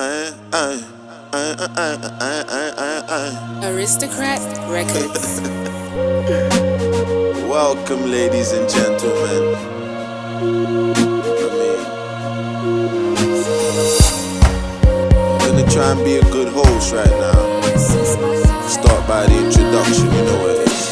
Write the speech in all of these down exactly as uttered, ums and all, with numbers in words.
Aristocrat Records. Welcome, ladies and gentlemen. I mean, I'm gonna try and be a good host right now. Start by the introduction, you know what it is.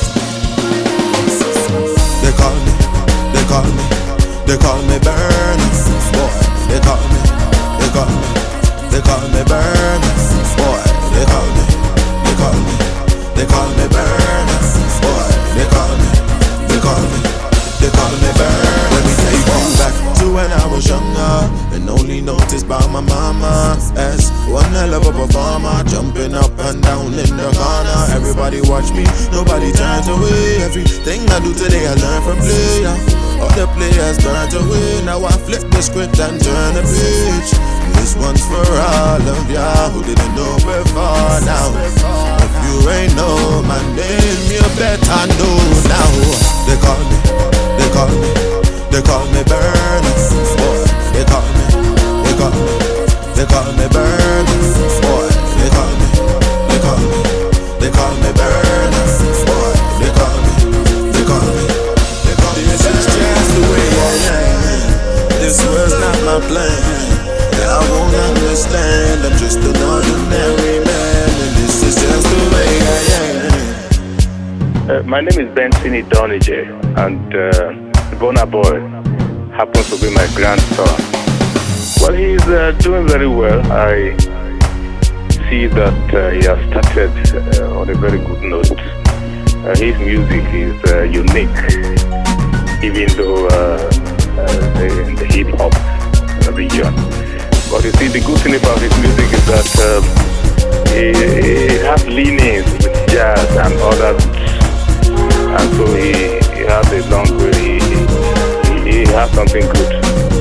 They call me, they call me, they call me Burner. Boy, they call me, they call me, they call me Burner. Boy, they call me, they call me, they call me Burner. Boy, they call me, they call me, they call me Burner. Let me take you back to when I was younger and only noticed by my mama. As one hell of a performer, jumping up and down in the corner. Everybody watch me, nobody turns away. Everything I do today I learn from player. All the players turned away. Now I flip the script and turn the page. This one's for all of ya who didn't know before now. If you ain't know my name, you better know now. They call me, they call me, they call me Burner. Boy, they call me, they call me, they call me Burner. Boy, they call me, they call me, they call me Burner. Boy, they call me, they call me, they call me. This is just the way I am. This was not my plan. I won't understand. I'm just an ordinary man, and this is just the way I am. Uh, my name is Benson Idonije, and uh, Burna Boy happens to be my grandson. Well, he's uh, doing very well. I see that uh, he has started uh, on a very good note. Uh, his music is uh, unique, even though uh, uh, the, in the hip hop region. But you see, the good thing about his music is that um, he, he has leanings with jazz and others, and so he, he has a long way. He, he, he has something good.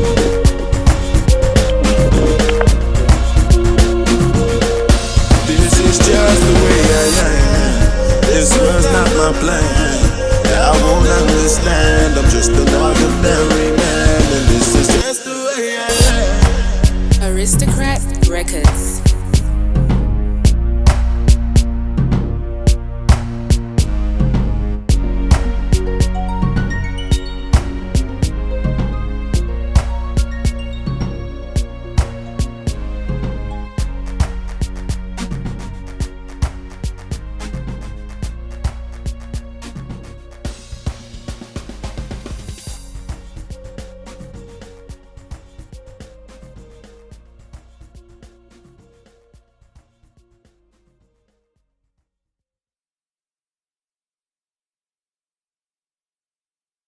This is just the way I am. This was not my plan. I won't understand. I'm just an ordinary man, and this is just the way I am. Aristocrat Records.